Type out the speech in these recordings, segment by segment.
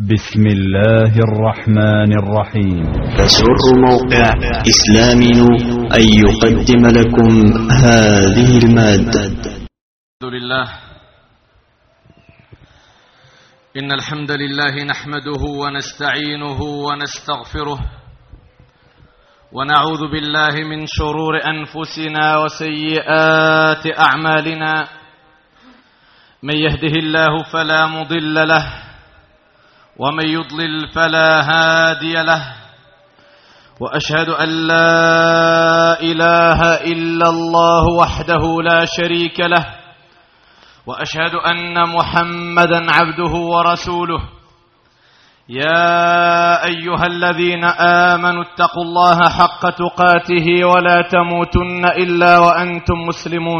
بسم الله الرحمن الرحيم. يسر موقع إسلامي أن يقدم لكم هذه المادة. الحمد لله، إن الحمد لله نحمده ونستعينه ونستغفره ونعوذ بالله من شرور أنفسنا وسيئات أعمالنا. من يهده الله فلا مضل له ومن يضلل فلا هادي له، وأشهد أن لا إله إلا الله وحده لا شريك له، وأشهد أن محمدا عبده ورسوله. يا أيها الذين آمنوا اتقوا الله حق تقاته ولا تموتن إلا وأنتم مسلمون.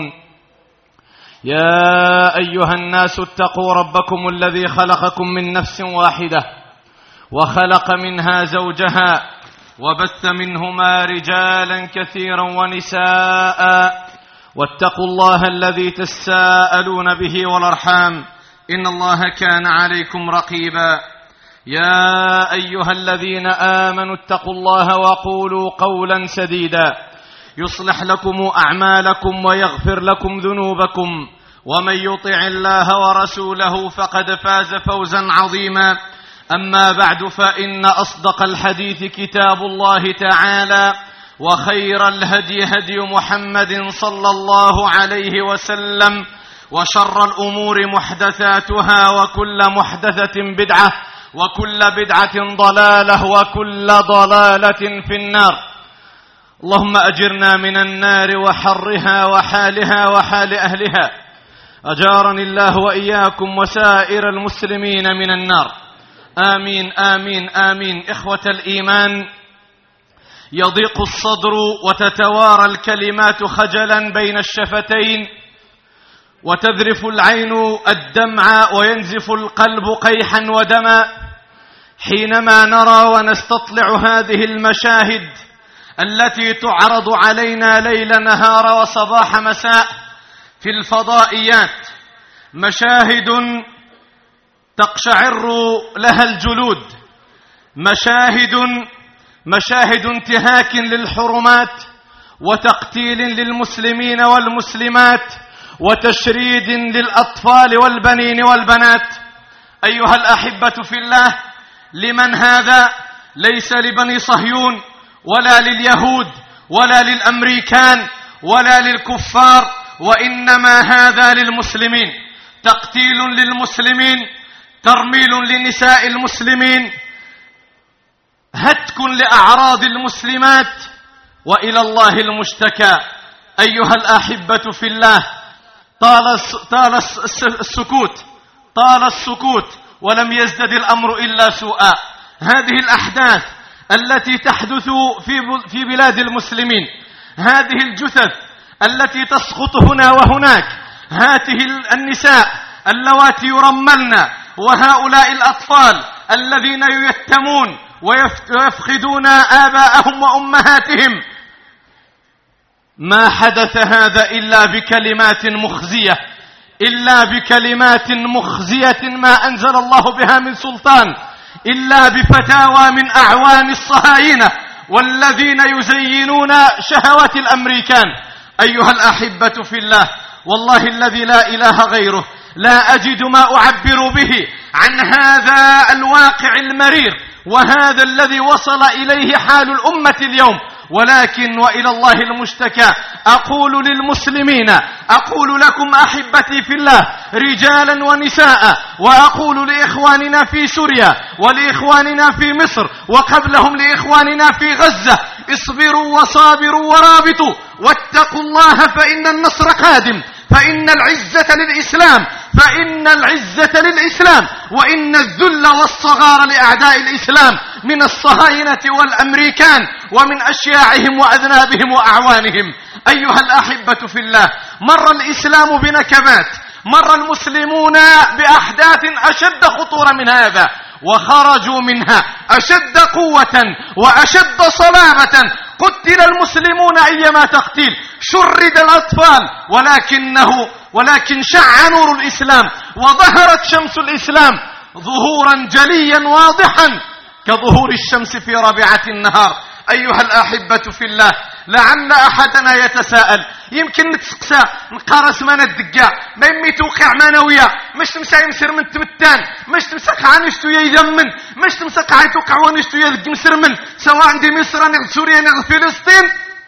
يا أيها الناس اتقوا ربكم الذي خلقكم من نفس واحدة وخلق منها زوجها وبث منهما رجالا كثيرا ونساء، واتقوا الله الذي تساءلون به والأرحام إن الله كان عليكم رقيبا. يا أيها الذين آمنوا اتقوا الله وقولوا قولا سديدا يصلح لكم أعمالكم ويغفر لكم ذنوبكم، ومن يطع الله ورسوله فقد فاز فوزا عظيما. أما بعد، فإن أصدق الحديث كتاب الله تعالى، وخير الهدي هدي محمد صلى الله عليه وسلم، وشر الأمور محدثاتها، وكل محدثة بدعة، وكل بدعة ضلالة، وكل ضلالة في النار. اللهم أجرنا من النار وحرها وحالها وحال أهلها، أجارني الله وإياكم وسائر المسلمين من النار، آمين آمين آمين. إخوة الإيمان، يضيق الصدر وتتوارى الكلمات خجلا بين الشفتين، وتذرف العين الدمع وينزف القلب قيحا ودما، حينما نرى ونستطلع هذه المشاهد التي تعرض علينا ليل نهار وصباح مساء في الفضائيات، مشاهد تقشعر لها الجلود، مشاهد انتهاك للحرمات وتقتيل للمسلمين والمسلمات وتشريد للأطفال والبنين والبنات. أيها الأحبة في الله، لمن هذا؟ ليس لبني صهيون ولا لليهود ولا للأمريكان ولا للكفار، وإنما هذا للمسلمين. تقتيل للمسلمين، ترميل لنساء المسلمين، هتك لأعراض المسلمات، وإلى الله المشتكى. أيها الأحبة في الله، طال السكوت ولم يزدد الأمر إلا سوءا. هذه الأحداث التي تحدث في بلاد المسلمين، هذه الجثث التي تسقط هنا وهناك، هذه النساء اللواتي يرملن، وهؤلاء الأطفال الذين ييتمون ويفقدون آباءهم وأمهاتهم، ما حدث هذا إلا بكلمات مخزية ما أنزل الله بها من سلطان، إلا بفتاوى من أعوان الصهاينة والذين يزينون شهوات الأمريكان. أيها الأحبة في الله، والله الذي لا إله غيره، لا أجد ما أعبر به عن هذا الواقع المرير وهذا الذي وصل إليه حال الأمة اليوم. ولكن وإلى الله المشتكى. أقول للمسلمين، أقول لكم أحبتي في الله رجالا ونساء، وأقول لإخواننا في سوريا ولإخواننا في مصر وقبلهم لإخواننا في غزة: اصبروا وصابروا ورابطوا واتقوا الله، فإن النصر قادم، فإن العزة للإسلام، وإن الذل والصغار لأعداء الإسلام من الصهاينة والأمريكان ومن أشياعهم وأذنابهم وأعوانهم. أيها الأحبة في الله، مر الإسلام بنكبات، مر المسلمون بأحداث أشد خطورة من هذا، وخرجوا منها أشد قوة وأشد صلابة. قتل المسلمون أيما تقتيل، شرد الأطفال، ولكن شع نور الإسلام وظهرت شمس الإسلام، ظهورا جليا واضحا كظهور الشمس في رابعة النهار. أيها الأحبة في الله، لعل أحدنا يتساءل، يمكن نتسقسى نقارس ما ندقى ما يمي توقع معنوية، مش تمسى يمسر من تمتان، مش تمسى قعنشتو يذمن، مش تمسى قاعدتو ونشتو يذق مسر من، سواء عندي مصر نغد سوريا نغد فلسطين،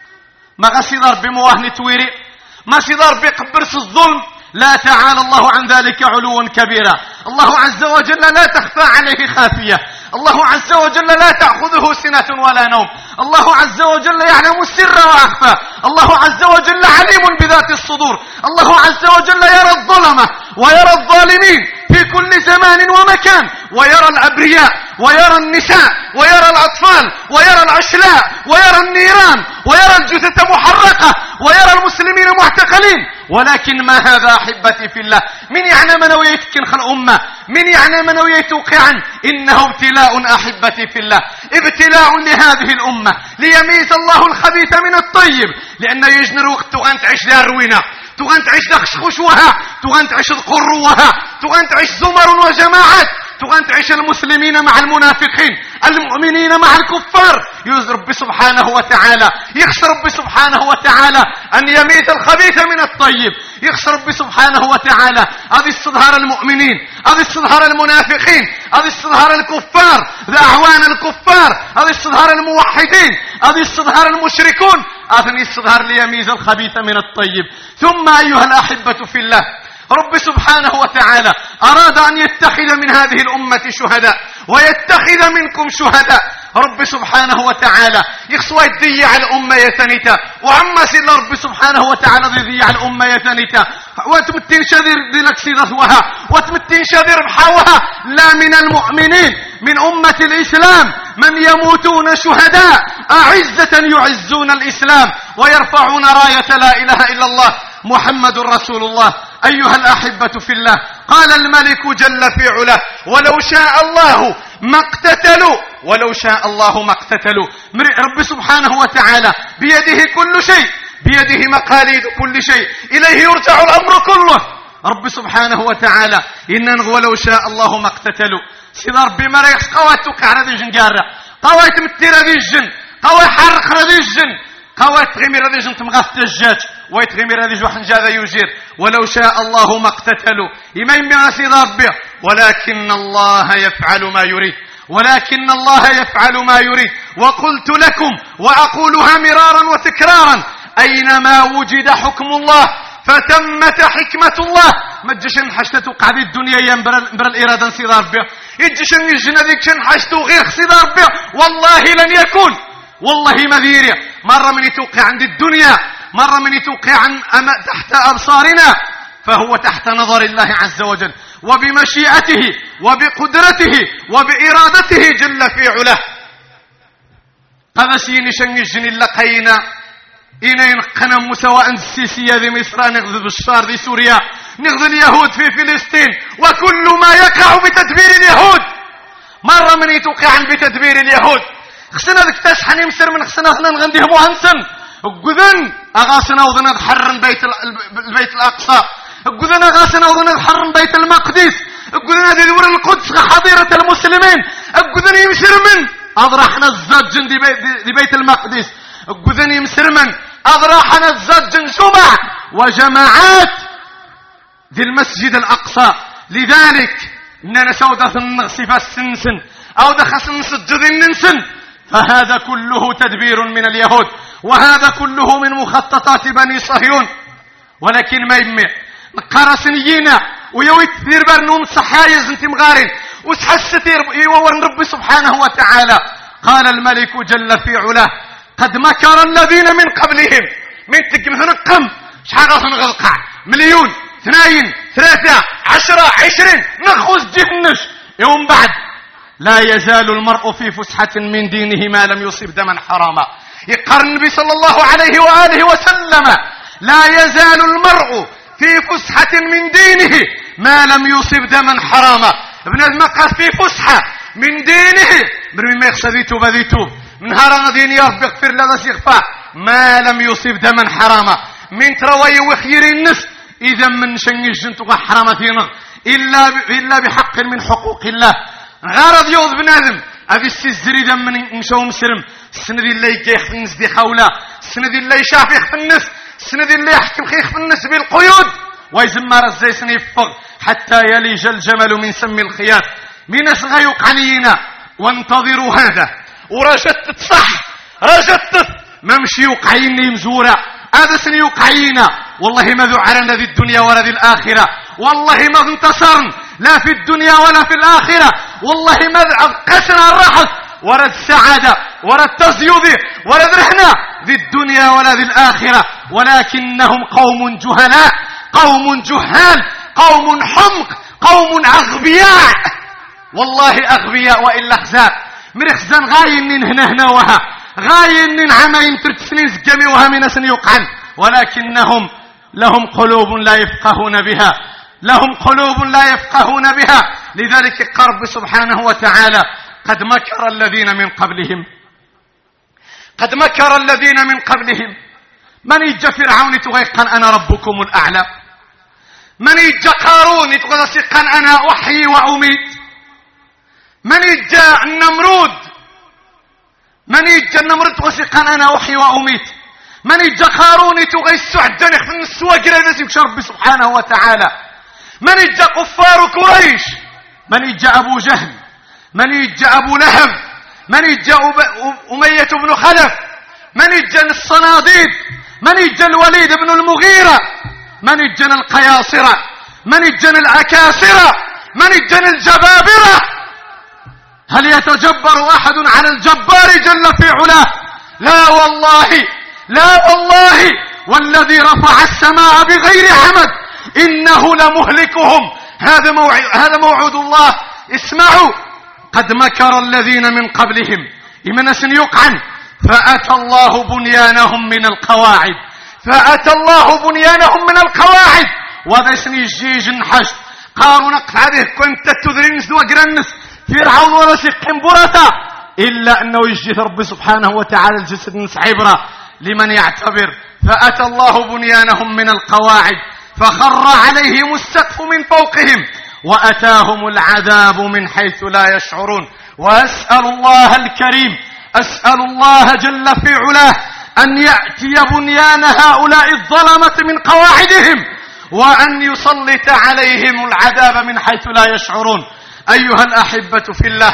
ما غسيدار بمواهن تويري، ما سيدار بقبرس الظلم. لا تعالى الله عن ذلك علوا كبيرا. الله عز وجل لا تخفى عليه خافية، الله عز وجل لا تأخذه سنة ولا نوم، الله عز وجل يعلم السر وأخفى، الله عز وجل عليم بذات الصدور، الله عز وجل يرى الظلمة ويرى الظالمين في كل زمان ومكان، ويرى الأبرياء ويرى النساء ويرى الأطفال ويرى العشلاء ويرى النيران ويرى الجثث محرقة ويرى المسلمين معتقلين. ولكن ما هذا أحبتي في الله؟ من يعني منوية كنخل أمة، من يعني منوية توقعا؟ إنه ابتلاء أحبتي في الله، ابتلاء لهذه الأمة ليميز الله الخبيث من الطيب، لأن يجنر وقت تغان تعيش ذا الروينة، تغان تعيش ذا خشخشوها، تغان تعيش القروها، تغان تعيش زمر وجماعات، تغان تعيش المسلمين مع المنافقين، المؤمنين مع الكفار. يوز ربي سبحانه وتعالى، يخشى ربي سبحانه وتعالى أن يميز الخبيث من الطيب، يخشى ربي سبحانه وتعالى هذه استظهار المؤمنين، هذه استظهار المنافقين، هذه استظهار الكفار، أعوان الكفار، هذه استظهار الموحدين، هذه استظهار المشركون، هذه استظهار ليميز الخبيث من الطيب. ثم أيها الأحبة في الله، رب سبحانه وتعالى أراد أن يتخذ من هذه الأمة شهداء ويتخذ منكم شهداء. رب سبحانه وتعالى يخصوا يضيع الأمة يتنتا، وعما سيلا رب سبحانه وتعالى يضيع الأمة يتنتا، وتمتين شذير دينك سيغثوها، وتمتين شذير بحاوها. لا، من المؤمنين من أمة الإسلام من يموتون شهداء أعزة يعزون الإسلام ويرفعون راية لا إله إلا الله محمد رسول الله. أيها الأحبة في الله، قال الملك جل في علاه: ولو شاء الله ما اقتتلوا، ولو شاء الله ما اقتتلوا. رب سبحانه وتعالى بيده كل شيء، بيده مقاليد كل شيء، إليه يرجع الأمر كله. رب سبحانه وتعالى إن ولو شاء الله ما اقتتلوا. سيدار بما ريخ قوات توقع رذي جنقارة، قوات متي رذي الجن، قوات حرق رذي الجن، قوات غمير رذي جن تمغاث تجاج، ويت غمير رذي جوحن جاذا يجير. ولو شاء الله ما اقتتلوا. إما يمي سيدار به، ولكن الله يفعل ما يريد، ولكن الله يفعل ما يريد. وقلت لكم وأقولها مرارا وتكرارا: أينما وجد حكم الله فتمت حكمة الله. ما تجيشن حشتو قاعد الدنيا ينبر الإرادة سيدار به، يجيشن يجينا ذيك شن حشتو غير سيدار به، والله لن يكون، والله مذيريا. مرة من يتوقع عند الدنيا، مرة من يتوقع تحت أبصارنا، فهو تحت نظر الله عز وجل وبمشيئته وبقدرته وبإرادته جل في علاه. هذا سيني شنجن اللقينا إنين قنم سواء السيسية ذي مصر، نغذ بالشار ذي سوريا، نغذ اليهود في فلسطين، وكل ما يقع بتدبير اليهود. مرة من يتوقع بتدبير اليهود. خسنا ذك تشحن يمسر من خسنا ثنا نغنديه مهنسن الجذن أغاسنا وذنا حرن البيت الأقصى، الجذن أغاسنا وذنا حرن بيت المقدس، الجذن هذه دور القدس حضيرة المسلمين، الجذن يمسر من أضرحنا الزج دي بيت المقدس، الجذن يمسر من أضرحنا الزج جمع وجماعات ذي المسجد الأقصى. لذلك إننا سودة النغصفة السنسن أو دخس نسجد الننسن، فهذا كله تدبير من اليهود، وهذا كله من مخططات بني صهيون. ولكن ما يمي نقارسنيينا ويويت ثير برنون صحايز انت مغارين وتحستير يوور رب سبحانه وتعالى. قال الملك جل في علاه: قد مكر الذين من قبلهم. من تقمهن القم شحال غلقع 1,000,000 2 3 10 20 نخوز جهنش. يوم بعد لا يزال المرء في فسحة من دينه ما لم يصب دما حراما. يقرن النبي صلى الله عليه وآله وسلم: لا يزال المرء في فسحة من دينه ما لم يصب دما حراما. ابن المقاس في فسحة من دينه، من ما يخشى ذيتوب ذيتوب من هران دين يا رب اغفر لنا سيغفى ما لم يصب دما حراما. من تروي وخير النس إذا من شنجن تقع حرامتين، إلا بحق من حقوق الله. غرض يوض بنادم هذه السزريدة من نشو مسرم السندي اللي يخف الناس دي خولة، السندي اللي يشاف يخف الناس، السندي اللي يحكم يخف الناس بالقيود ويزمر الزيسن يفق حتى يلج الجمل من سم الخياط. من غيوق علينا وانتظروا هذا ورجدت صح رجدت ممشي يوقعيني مزورة هذا سن يوقعينا. والله ما ذعرنا ذي الدنيا ولا ذي الآخرة، والله ما انتصرن لا في الدنيا ولا في الآخرة، والله ما قسنا الرحل ولا السعادة ولا التزيد ولا ذرحنا ذي الدنيا ولا ذي الآخرة، ولكنهم قوم جهلاء، قوم جهال، قوم حمق، قوم أغبياء، والله أغبياء وإلا خزاء مرخزان غاين هنا وها غاين عمين ترتسنين زقامي وها من سن يقعن، ولكنهم لهم قلوب لا يفقهون بها، لهم قلوب لا يفقهون بها. لذلك قرب سبحانه وتعالى قد مكر الذين من قبلهم، قد مكر الذين من قبلهم. من يجا فرعون تغيقن أنا ربكم الأعلى، من يجا قارون تغيقن أنا أحيي وأميت، من يجا النمرود، من يجا النمرود تغيقن أنا أحيي وأميت، من يجا قارون تغيس سعدان يخفن السواق لنسيك ربي سبحانه وتعالى، من يجا كفار قريش، من يجا أبو جهل، من يجا أبو لهب، من يجا أمية بن خلف، من يجا الصناديد، من يجا الوليد بن المغيرة، من يجا القياصرة، من يجا العكاسرة، من يجا الجبابرة. هل يتجبر أحد على الجبار جل في علاه؟ لا والله، لا والله، والذي رفع السماء بغير عمد إنه لمهلكهم. هذا موعود الله. اسمعوا، قد مكر الذين من قبلهم إمنا يقعن فأتى الله بنيانهم من القواعد، فأتى الله بنيانهم من القواعد. وهذا اسمي الجيج النحش قارون نقطع عليه كنت تدري نسدوا قرنس فرعون ولا سيقين برتا، إلا أنه يجي ربي سبحانه وتعالى الجسد نس عبرة لمن يعتبر. فأتى الله بنيانهم من القواعد فخر عليهم السقف من فوقهم وأتاهم العذاب من حيث لا يشعرون. وأسأل الله الكريم، أسأل الله جل في علاه أن يأتي بنيان هؤلاء الظلمة من قواعدهم وأن يسلط عليهم العذاب من حيث لا يشعرون. أيها الأحبة في الله،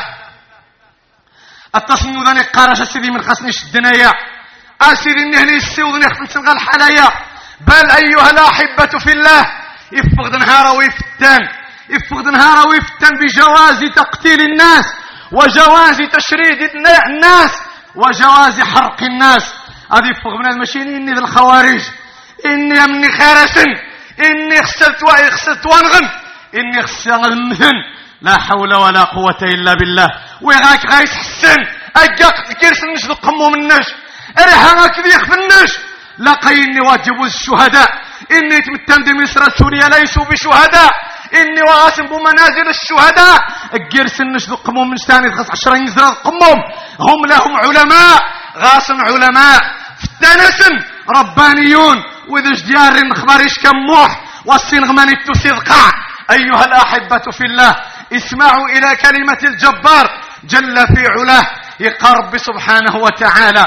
التصنو ذا نقارش سيدي من خصنيش الدنيا أسيدي النهني السيوذ نخفن سنغى الحلايا. بل أيها الأحبة في الله، يفقد نهار ويفتن، يفقد نهار ويفتن بجواز تقتيل الناس وجواز تشريد الناس وجواز حرق الناس. هذه يفقد من المشين إني ذا الخوارج، إني أمني خارسن، إني خسرت وانغن، إني خسرت المثن. لا حول ولا قوة إلا بالله. ويغاك غايس حسن أجاق كيرسن نش ذقمو منش أريحاك ذي يخفنش. لقيني واجب الشهداء، إني تمتن دي مصر سوريا ليسوا بشهداء، إني وغاسم بمنازل الشهداء. الجرسن نش ذقمو من ثاني خص 10 يزرى ذقمهم، هم لهم علماء، غاسم علماء فتنسن ربانيون وذا جديار نخبريش كموح والسنغماني تسيذقع. أيها الأحبة في الله، اسمعوا إلى كلمة الجبار جل في علاه. يقرب سبحانه وتعالى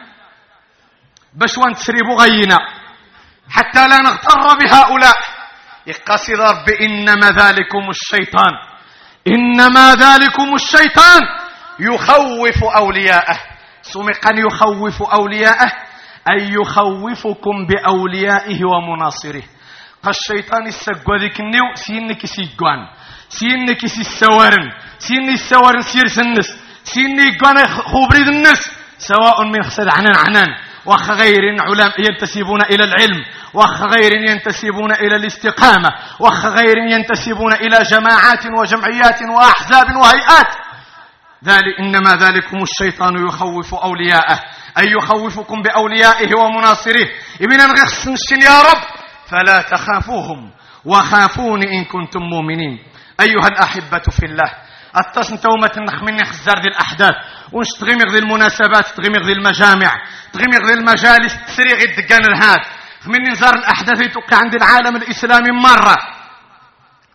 بشوان تسريب غينا حتى لا نغتر بهؤلاء. يقصد رب إنما ذلكم الشيطان، إنما ذلكم الشيطان يخوف أولياءه. سمقا يخوف أولياءه أي يخوفكم بأوليائه ومناصره. الشيطان السقوى ذيك النيو سينك سيقوان، سينك سيسوارن، سيني السوارن سير سنس، سيني قوان خوبريد النس، سواء من خسد عنان وخ غير علماء ينتسبون إلى العلم، وخ غير ينتسبون إلى الاستقامة، وخ غير ينتسبون إلى جماعات وجمعيات وأحزاب وهيئات. إنما ذلكم الشيطان يخوف أولياءه أي يخوفكم بأوليائه ومناصره. إمن أنغخص نشن يا رب فلا تخافوهم وخافوني إن كنتم مؤمنين. أيها الأحبة في الله، التصن تومة نخمني خزار ذي الأحداث ونش تغمغ ذي المناسبات، تغمغ ذي المجامع، تغمغ ذي المجالس، تسريغ الدقان الهاد. خمني نزار الأحداث يتوقع عند العالم الإسلامي مرة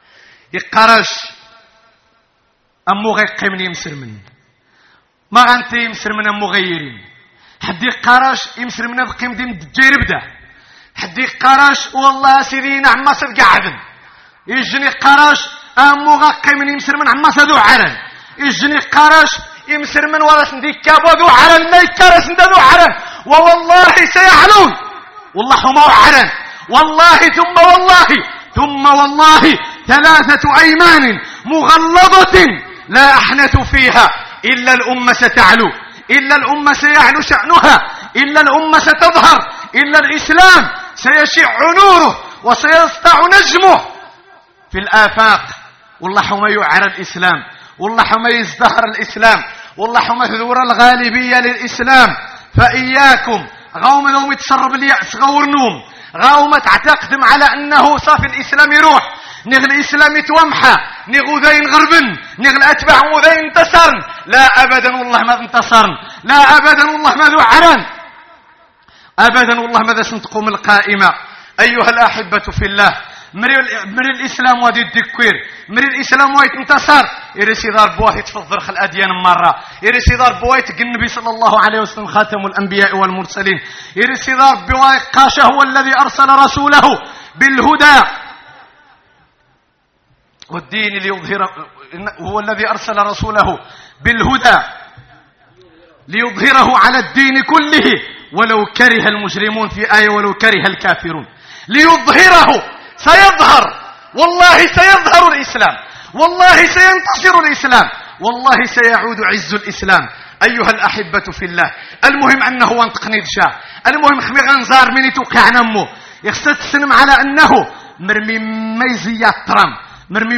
يقارش أمو غيقيمني يمسر من ما غانتي يمسر من أمو غيرين حد يقارش يمسر من بقيم دين الدجير بدا حد يقارش والله سيدي نعم ما صدق عدن يجني قارش أمو غيقيمني يمسر من عما صدو عرن يجني قارش يمسر من ورس نديك كابو ذو عرن ما يكارس ندو عرن ووالله سيعلون والله ما عرن والله ثم والله 3 أيمان مغلظة لا أحنث فيها إلا الأمة ستعلو إلا الأمة سيعلو شأنها إلا الأمة ستظهر إلا الإسلام سيشع نوره وسيسطع نجمه في الآفاق والله ما يعرى الإسلام والله ما يزدهر الإسلام والله ما تدور الغالبية للإسلام فإياكم غاوم لو يتسرب اليأس غور نوم غاوم تعتقدم على أنه صافي الإسلام يروح نغ الإسلام يتومحى نغ ذين غربن نغ الأتباع وذين انتصرن لا أبدا والله ما انتصرن لا أبدا والله ما ذو عرن أبدا والله ماذا سنتقوم القائمة أيها الأحبة في الله من الإسلام وادي الدكوير من الإسلام وايت انتصر إرسي دار بواه يتفضل خل الأديان مرة إرسي دار بواه النبي صلى الله عليه وسلم خاتم الأنبياء والمرسلين إرسي دار بواه قاشه هو الذي أرسل رسوله بالهدى والدين ليظهر هو الذي أرسل رسوله بالهدى ليظهره على الدين كله ولو كره المجرمون في آية ولو كره الكافرون ليظهره سيظهر والله سيظهر الإسلام والله سينتصر الإسلام والله سيعود عز الإسلام أيها الأحبة في الله المهم أنه وانتقني دشا المهم خمي غنزار من يتوقع نمو يخصد السلم على أنه مرمي ميزيات ترام مرمي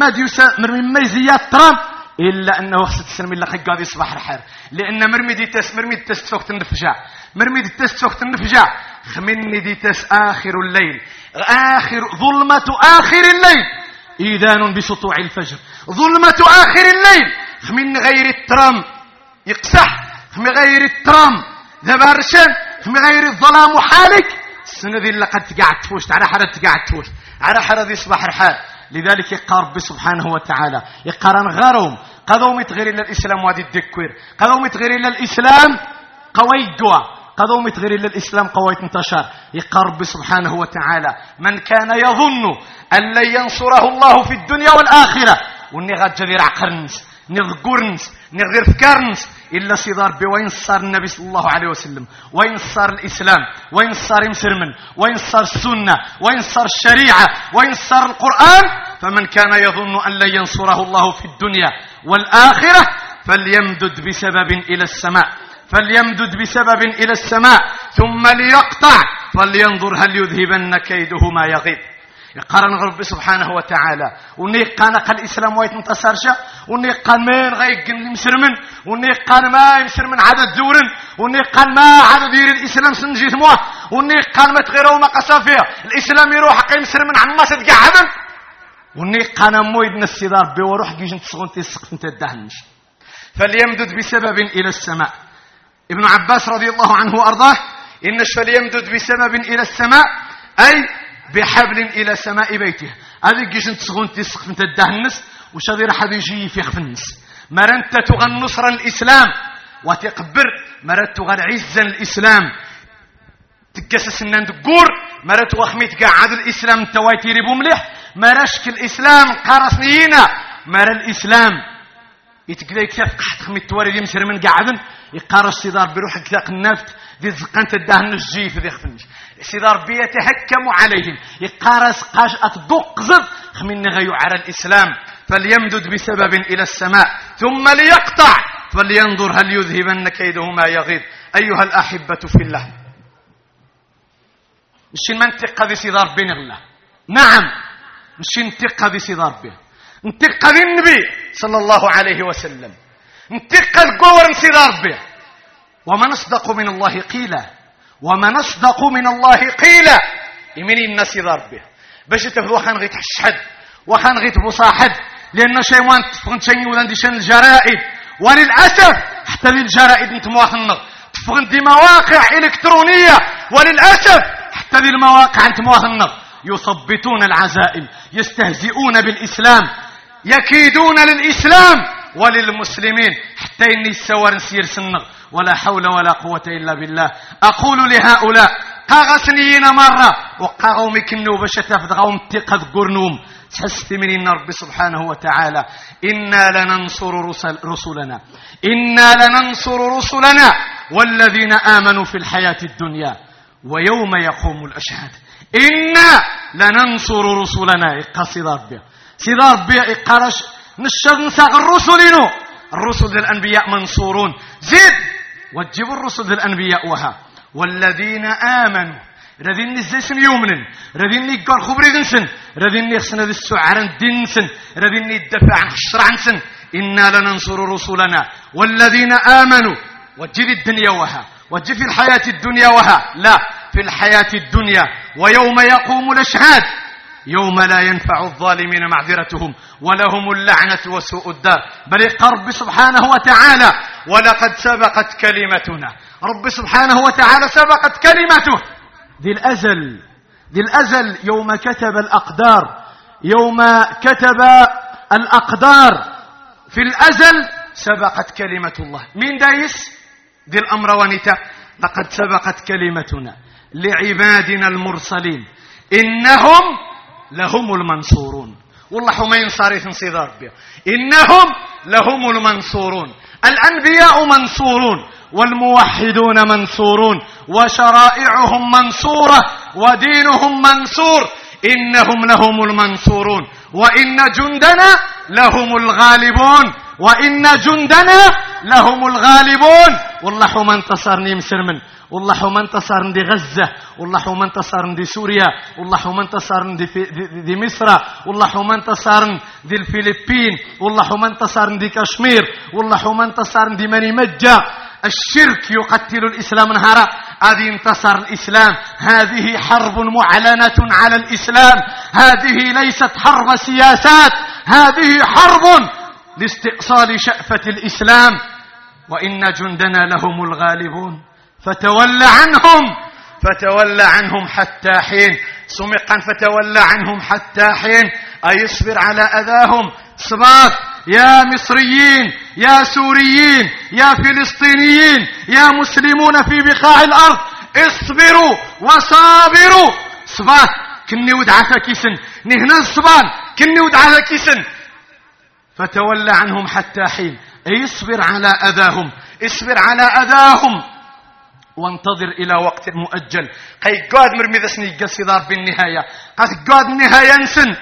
ميزيات ترام إلا أنه خصد السلم إلا قاعد يصبح الحر لأن مرمي دي تست فوق النفجع مرمي دي تست فوق النفجع خمني دي تس آخر الليل آخر ظلمة آخر الليل إيذان بسطوع الفجر ظلمة آخر الليل خمن غير الترام يقسح خمن غير الترام ذبارشان خمن غير الظلام حالك السنة ذي اللي قد تقعد تفوش على حرد تقعد تفوش على حرد يصبح الحال لذلك يقار ربي سبحانه وتعالى يقارن غارهم قضوا متغير إلى الإسلام وادي الدكوير قضوا متغير إلى الإسلام قوي الدعاء قضوا متغير إلى الإسلام قوي انتشار يقار ربي سبحانه وتعالى من كان يظن أن لن ينصره الله في الدنيا والآخرة وني غاد جدير عقرنس نغقرنس نغير فكارنس إلا صدار بوين صار النبي صلى الله عليه وسلم وين صار الإسلام وين صار مسرمن وين صار السنة وين صار الشريعة وين صار القرآن فمن كان يظن أن لن ينصره الله في الدنيا والآخرة فليمدد بسبب إلى السماء فليمدد بسبب إلى السماء ثم ليقطع فلينظر هل يذهبن كيده ما يغيب يقارن ربي سبحانه وتعالى ونيقان قال الإسلام وايت انتصرش ونيقان مين غيقن مسرمن ونيقان ما يمسرمن عدد زورن ونيقان ما عدد يري الإسلام سنجيت موه ونيقان ما تغيروا ما قصافيه الإسلام يروح قيم مسرمن عما تتقعدن ونيقان مويد نسيدار بوروح جيجن تسغن تسقف انت الدهنش فليمدد بسبب إلى السماء ابن عباس رضي الله عنه وأرضاه إنش فليمدد بسبب إلى السماء أي بحبل إلى سماء بيته هذه جيشن تسغون تسقف انت الدهنس وش هذه راح يجي في خفنس مرنت تغن نصر الإسلام وتقبر مرنت تغن عزا الإسلام تقسس ان تقور مرنت وخميت قاعد الإسلام تواتيري بملح مرشك الإسلام قارسنينا مر الإسلام يتقدر يكتف قحت خميت تواري يمسر من قاعدن يقارس صدار بروح يتلاق النفط ذي زقنت الدهن الجيف ذي خفنش صدار بيتهكم عليهم يقارس قاش أتدقزد خمين غيو على الإسلام فليمدد بسبب إلى السماء ثم ليقطع فلينظر هل يذهبن كيده ما يغيظ أيها الأحبة في الله مش المنطقة ذي صدار بين الله نعم مش انتقى ذي صدار به انتقى ذي النبي صلى الله عليه وسلم انتقى القور صدار به وما نصدق من الله قيلا وما نصدق من الله قيلا يمين الناس يضرب به باش تفضوا خان غيت حشحد وخان غيت بصاحد لأن شيوان تفغن شيء ولا ديشان الجرائد وللأسف حتى للجرائد انت مواخنغ تفغن دي مواقع إلكترونية وللأسف حتى للمواقع انت مواخنغ يثبطون العزائم، يستهزئون بالإسلام، يكيدون للإسلام وللمسلمين حتى إني السوار نسير سنغ ولا حول ولا قوة إلا بالله. أقول لهؤلاء قاغسنيين مرة وقاغوم يكنوا باش تفدغوم الثقة قرنوم تحس من ربي سبحانه وتعالى إنا لننصر رسلنا، إنا لننصر رسلنا والذين آمنوا في الحياة الدنيا ويوم يقوم الأشهاد. إنا لننصر رسلنا إقاصد ربي سيد ربي إقارش نشر نساق الرسل للأنبياء منصورون. زيد وتجيب الرسل للأنبياء وها والذين آمنوا رذين نزيسن يومن رذين نيقار خبري ذنسن رذين نيخسن ذي السعران دينسن رذين نيدفع عن حشر عنسن. إنا لننصر رسلنا والذين آمنوا وتجيب الدنيا وها وتجيب في الحياة الدنيا وها لا في الحياة الدنيا ويوم يقوم الأشهاد يوم لا ينفع الظالمين معذرتهم ولهم اللعنة وسوء الدار. بل رب سبحانه وتعالى ولقد سبقت كلمتنا، رب سبحانه وتعالى سبقت كلمته ذي الأزل يوم كتب الأقدار، يوم كتب الأقدار في الأزل سبقت كلمة الله. مين دايس ذي الأمر ونتا لقد سبقت كلمتنا لعبادنا المرسلين إنهم لهم المنصورون. والله ما ينصاري تنصيد ربي إنهم لهم المنصورون. الأنبياء منصورون والموحدون منصورون وشرائعهم منصورة ودينهم منصور. إنهم لهم المنصورون وإن جندنا لهم الغالبون وإن جندنا لهم الغالبون. والله ما انتصرني مسرمن، والله ما انتصر دي غزة، والله ما انتصر دي سوريا، والله ما انتصر دي مصر، والله ما انتصر دي الفلبين، والله ما انتصر دي كشمير، والله ما انتصر دي مني مجة. الشرك يقتل الإسلام نهارا. هذه انتصر الإسلام. هذه حرب معلنة على الإسلام. هذه ليست حرب سياسات، هذه حرب لاستئصال شأفة الإسلام. وإن جندنا لهم الغالبون فتولى عنهم حتى حين. سمقا فتولى عنهم حتى حين أي اصبر على أذاهم. صبات يا مصريين يا سوريين يا فلسطينيين يا مسلمون في بقاع الأرض اصبروا وصابروا. صبات كني ودعة كيسن نهنا الصبان كني ودعة كيسن. فتولى عنهم حتى حين أي اصبر على أذاهم، اصبر على أذاهم وانتظر إلى وقت مؤجل. قي قاد مرمذسني قصدار بالنهاية قد قاد النهاية نسن.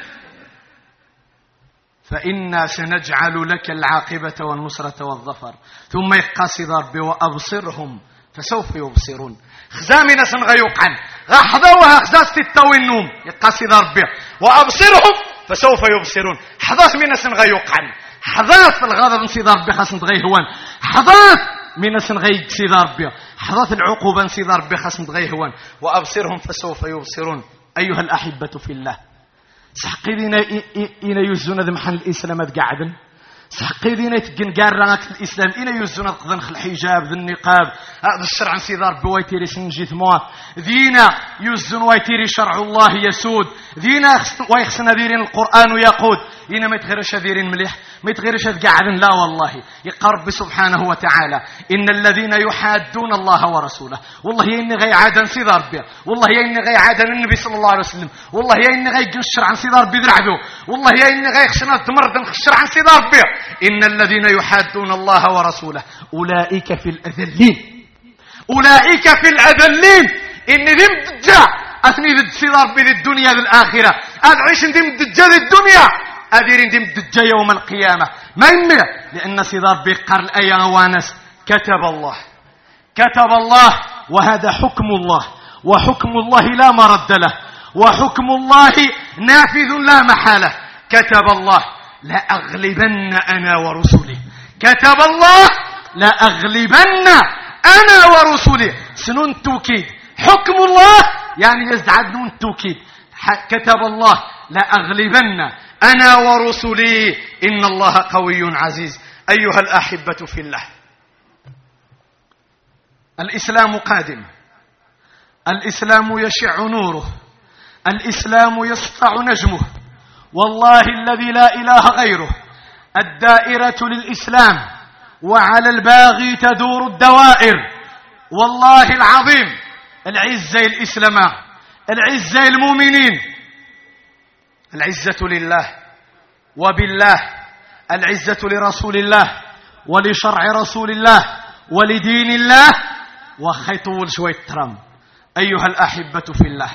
فإنا سنجعل لك العاقبة والنصرة والظفر. ثم يقصد ربي وأبصرهم فسوف يبصرون. خزامنا سنغيوقعن غحضوها خزاست التوينوم يقصد ربي وأبصرهم فسوف يبصرون. حضاس من سنغيوقعن حضاس الغضب نسيد ربي خاص نتغيهوان. حضاس من سنغي سيد ربي حضاس العقوبة نسيد ربي خاص نتغيهوان. وأبصرهم فسوف يبصرون. أيها الأحبة في الله سحقيدين إنا يزون ذي محل الإسلام قاعدن سحقيدين يتقن قارنات الإسلام إنا يزون قذنخ الحجاب ذي النقاب هذا الشرع عن سيدار بويتيري سنجيث موات ذينا يزون ويتيري شرع الله يسود ذينا ويخسن ذيرين القرآن يقود إنا ما يتغيرش ذيرين مليح ما يتغيرش قاعدن. لا والله يقرب سبحانه وتعالى إن الذين يحادون الله ورسوله. والله يا إني غي عادا سيدار بيه، والله يا إني غي عادا النبي صلى الله عليه وسلم، والله يا إني غي قنشر عن سيدار بذرعبه، والله يا إني غي خشنا تمرد نخشر عن سيدار بيه. إن الذين يحادون الله ورسوله أولئك في الأذلين، أولئك في الأذلين. إن ذي مدجا أثني ذي سيدار بذي الدنيا ذي الآخرة أدعيش ذي مدجا ذي الدنيا أديرين دي مدجا يوم القيامة. ما يمي لأن سيدار بقر الآية وانس كتب الله وهذا حكم الله وحكم الله لا مرد له وحكم الله نافذ لا محالة. كتب الله لأغلبن أنا ورسلي. كتب الله لأغلبن أنا ورسلي. سنون توكيد حكم الله يعني يزدعد نون توكيد. كتب الله لأغلبن أنا ورسلي إن الله قوي عزيز. أيها الأحبة في الله الإسلام قادم، الإسلام يشع نوره، الإسلام يسطع نجمه، والله الذي لا إله غيره، الدائرة للإسلام، وعلى الباغي تدور الدوائر. والله العظيم العزة الإسلام، العزة المؤمنين، العزة لله وبالله، العزة لرسول الله ولشرع رسول الله ولدين الله. وخيطول شوية ترام. أيها الأحبة في الله،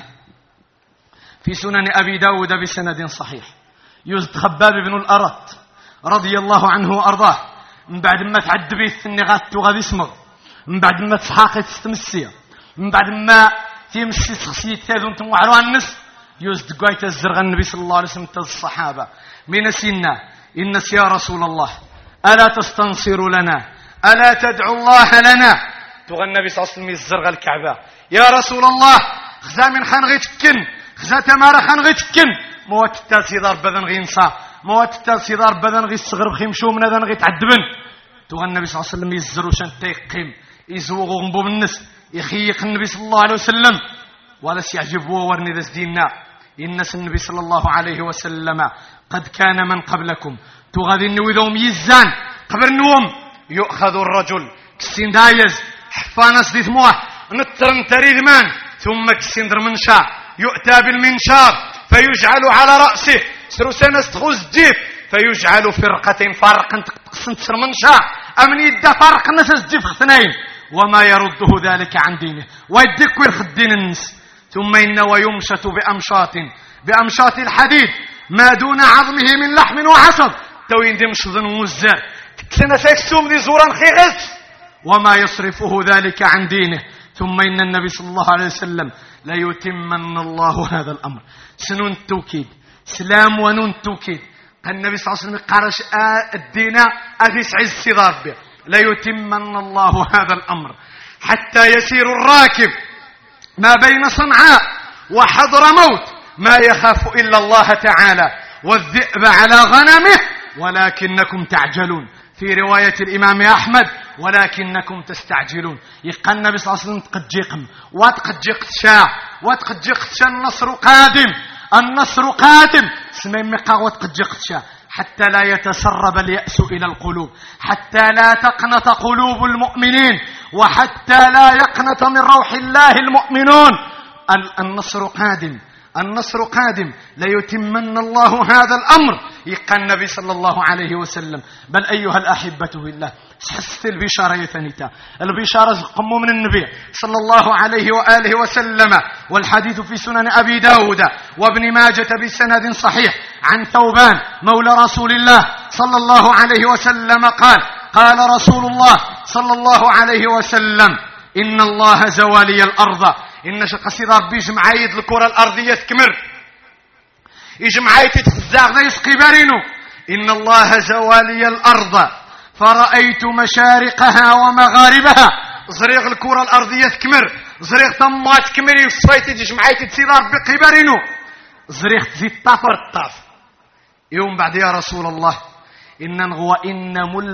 في سنن أبي داود بسند صحيح يزد خباب بن الأرط رضي الله عنه وأرضاه من بعد ما تعد به الثنغات وغادي يسمغ، من بعد ما تحاقي تستمسيه، من بعد ما تيمشي شخصية تاذون تموعروا النس يزد قايت الزرغ النبي صلى الله عليه وسلم الصحابة من سنة إنس يا رسول الله ألا تستنصر لنا ألا تدعو الله لنا. تغى النبي صلى الله عليه وسلم الزرغ الكعبة يا رسول الله خزا من خان غيتكن خزا تمارا خان غيتكن موات التاسيدار بدن غينصا موات التاسيدار بدن غيصغر بخيمشو من هذا غيتعذبن. تغى النبي صلى الله عليه وسلم يزرو شان تيقيم يزوغ غنبو بالنس يخيق النبي صلى الله عليه وسلم ولا سيعجب ورني ذا ديننا. إنس النبي صلى الله عليه وسلم قد كان من قبلكم تغادي النوذوم يزان قبل النوم يؤخذ الرجل كسين دايز حفانس دي ثموه نترن تريد مان ثم كسين در منشار يؤتى بالمنشار فيجعل على رأسه سروسان استخوز الجيف فيجعل فرقة فرقا تقسم تسر منشار أمن يدى فرق نسس جيف اثنين وما يرده ذلك عن دينه ويدك ويخدين النس. ثم إن ويمشط بأمشاط الحديد ما دون عظمه من لحم وعصب توين دي مشضن ومزار تكلنا سيكسوم دي زورا خيغز وما يصرفه ذلك عن دينه. ثم إن النبي صلى الله عليه وسلم لا يتمن الله هذا الأمر. سنون التوكيد سلام ونون التوكيد. النبي صلى الله عليه وسلم قرش الدين أذيس عز صدار به لا يتمن الله هذا الأمر حتى يسير الراكب ما بين صنعاء وحضر موت ما يخاف إلا الله تعالى والذئب على غنمه ولكنكم تعجلون. في رواية الإمام أحمد ولكنكم تستعجلون. يقال النبي صلى الله عليه وسلم تقجيقم وتقجيقت النصر قادم النصر قادم سمي مقا وتقجيقت حتى لا يتسرب اليأس إلى القلوب حتى لا تقنط قلوب المؤمنين وحتى لا يقنط من روح الله المؤمنون. النصر قادم النصر قادم لا يتمن الله هذا الأمر. يقال النبي صلى الله عليه وسلم بل أيها الأحبة بالله سحست البشارة يثنيتا البشارة قموا من النبي صلى الله عليه وآله وسلم. والحديث في سنن أبي داود وابن ماجة بسند صحيح عن ثوبان مولى رسول الله صلى الله عليه وسلم قال رسول الله صلى الله عليه وسلم إن الله زوالي الأرض إن قصيدة ربي جمعايد الكرة الأرضية تكمر يجمعايد تتخزاغ ذا يسقي بارينو. إن الله زوالي الأرض فرأيت مشارقها ومغاربها. زريغ الكرة الأرضية تكمر زريغ تمات كمري وصفايت جمعايد تتسيد ربي قبارينو زريغ تزيد طافر الطاف. يوم بعد يا رسول الله وإن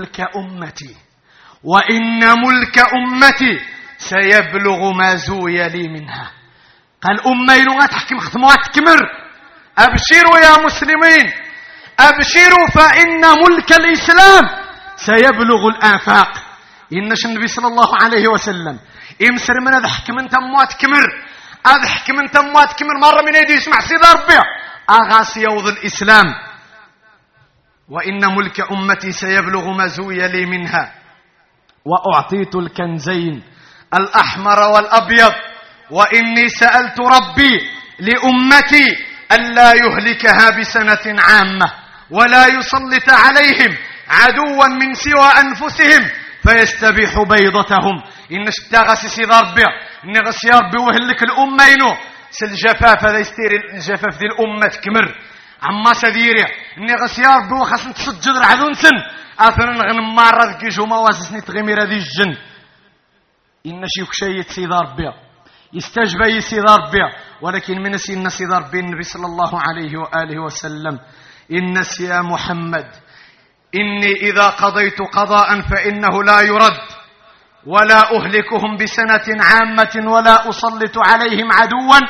ملك أمتي سيبلغ ما زوي لي منها. قال أمي لغة تحكم ختموات كمر. أبشروا يا مسلمين أبشروا فإن ملك الإسلام سيبلغ الآفاق. إنش النبي صلى الله عليه وسلم إمسر من هذا حكم انت موات كمر هذا حكم انت موات كمر مرة من يدي يسمع سيدة ربيع أغاس يوض الإسلام. وإن ملك أمتي سيبلغ ما زوي لي منها وأعطيت الكنزين الأحمر والأبيض وإني سألت ربي لأمتي ألا يهلكها بسنة عامة ولا يسلط عليهم عدوا من سوى أنفسهم فيستبيح بيضتهم. إن اشتغس سيد ربي إن غسي ربي وهلك الأمة إنو سالجفاف هذا يستير الجفاف ذي الأمة تكمر عما سديري إن غسي ربي وخاصن تسجد رعذون سن أثنى غنم مرة ذكيشو مواسسني تغمير هذه الجن. إن شيك شيء سيد ربي يستجبي سيد ربي ولكن من سيدنا سيد ربي النبي صلى الله عليه وآله وسلم إنس يا محمد إني إذا قضيت قضاء فإنه لا يرد ولا أهلكهم بسنة عامة ولا أسلط عليهم عدوا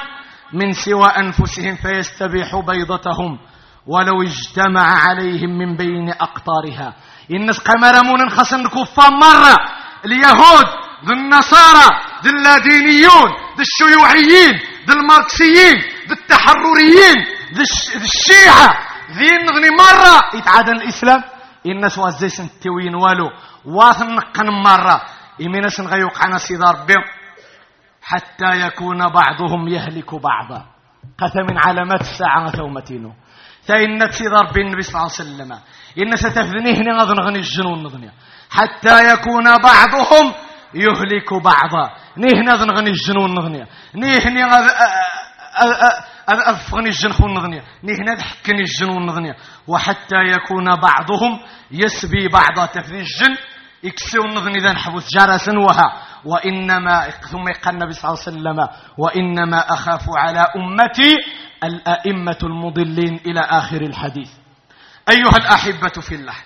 من سوى أنفسهم فيستبيح بيضتهم ولو اجتمع عليهم من بين أقطارها. الناس قمرمون خصن الكفار مرة، اليهود ذو النصارى ذو اللادينيون ذو الشيوعيين ذو الماركسيين ذو التحرريين ذو الشيعة ذي نغني مرة يتعادل الإسلام. الناس وازيسن التوين والو واثنقن مرة إميناس نغيوق عنا سيدار بيو حتى يكون بعضهم يهلك بعضا. قث من علامات الساعة ثومتينو فإن سيدار بين النبي صلى الله عليه وسلم إن ستفذنيه نغني الجنون نغني حتى يكون بعضهم يهلك بعضا. نيه نغني الجنون نغني نيه أفغني الجنخون نغني نيه نضحكني الجنون نغني وحتى يكون بعضهم يسبي بعضا تفذي الجن يكسون نغني ذا نحبث جرسا وها. وإنما ثم يقال النبي صلى الله عليه وسلم وإنما أخاف على أمتي الأئمة المضلين إلى آخر الحديث. أيها الأحبة في الله،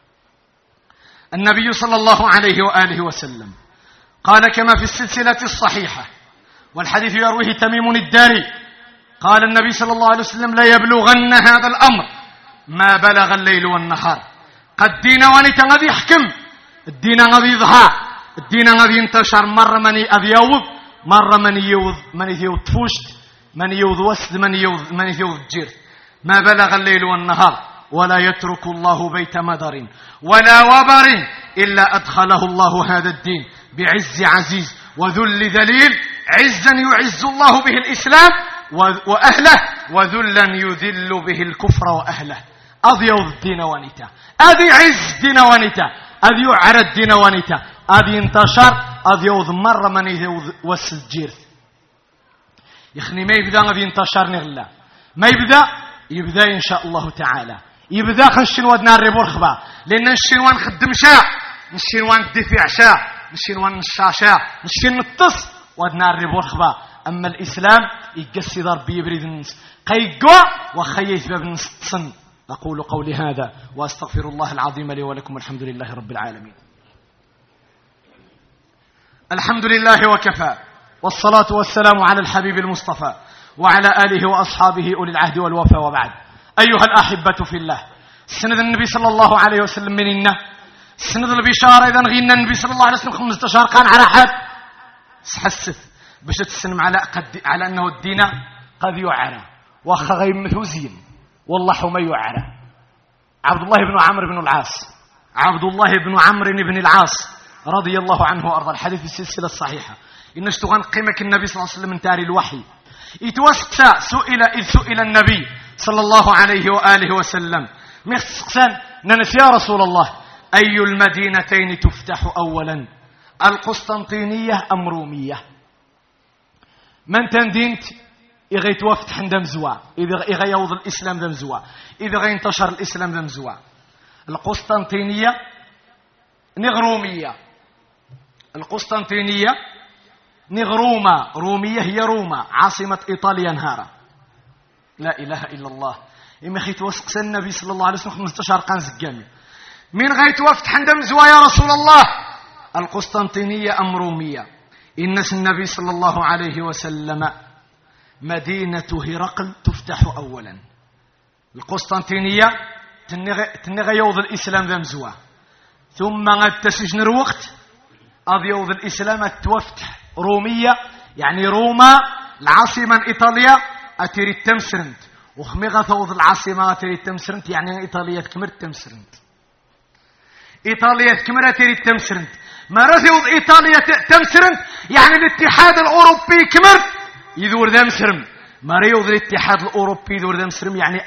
النبي صلى الله عليه وآله وسلم قال كما في السلسلة الصحيحة والحديث يرويه تميم الداري قال النبي صلى الله عليه وسلم لا يبلغن هذا الأمر ما بلغ الليل والنهار. قد دين ونتا غادي يحكم الدين غادي يظهر الدين غادي ينتشر مرة من أذيوض مرة من يذيوض تفوشت من يوض وسد من يوض جير. ما بلغ الليل والنهار ولا يترك الله بيت مدر ولا وبر إلا أدخله الله هذا الدين بعز عزيز وذل ذليل. عزا يعز الله به الإسلام وأهله وذلا يذل به الكفر وأهله. أذي يوض الدين ونتا أذي عز الدين ونتا أذي يعرى الدين ونتا أذي انتشر أذي يوض مرة من يوض وسد جير. يخني ما يبدأ غادي ينتشر نغلا ما يبدأ إن شاء الله تعالى يبدأ خنشين ودنا الربور خبا لأن نشين خدم شاء نشين الدفاع شاء نشين الشاشة نشين التص ودنا الربور خبا. أما الإسلام يقسي ضرب يبرد الناس قيقوا وخيث باب الناس تصن. أقول قولي هذا وأستغفر الله العظيم لي ولكم الحمد لله رب العالمين. الحمد لله وكفى والصلاة والسلام على الحبيب المصطفى وعلى آله وأصحابه أولي العهد والوفا وبعد. أيها الأحبة في الله، سند النبي صلى الله عليه وسلم مننا سند البشارة إذا غينا النبي صلى الله عليه وسلم 15 كان على حد سحسث باش تسلم على أنه الدين قد يعرى وخا غير مثوزين والله حما يعرى. عبد الله بن عمرو بن العاص عبد الله بن عمرو بن العاص رضي الله عنه وأرضى الحديث في السلسلة الصحيحة إن اشتغل قيمك النبي صلى الله عليه وسلم من تاري الوحي يتوسط سئل النبي صلى الله عليه وآله وسلم مخصصا ننس يا رسول الله أي المدينتين تفتح أولا القسطنطينية أم رومية؟ من تندينت إذا يتوفتح عند مزوا إذا يوض الإسلام ذا مزوا إذا ينتشر الإسلام ذا مزوا. القسطنطينية نغرومية القسطنطينية نغروما رومية هي روما عاصمة إيطاليا نهارا. لا إله إلا الله. إما خيت وسق النبي صلى الله عليه وسلم 15 قان زقامي من غيت وفتح عند مزوا يا رسول الله القسطنطينية أم رومية؟ إنس النبي صلى الله عليه وسلم مدينة هرقل تفتح أولا. القسطنطينية تنغي يوض الإسلام ذا مزوا ثم غد تسجن الوقت أضيوض الإسلام التوفتح رومية يعني روما العاصمة إيطاليا أتري التمسرنت وخميغة ثوض العاصمة أتري التمسرنت يعني إيطاليا تكمر التمسرنت إيطاليا تكمر أتري التمسرنت ما رثيوض إيطاليا تمسرنت يعني الاتحاد الأوروبي كمر يدور ذا مسرم ما ريوض الاتحاد الأوروبي يدور ذا مسرم يعني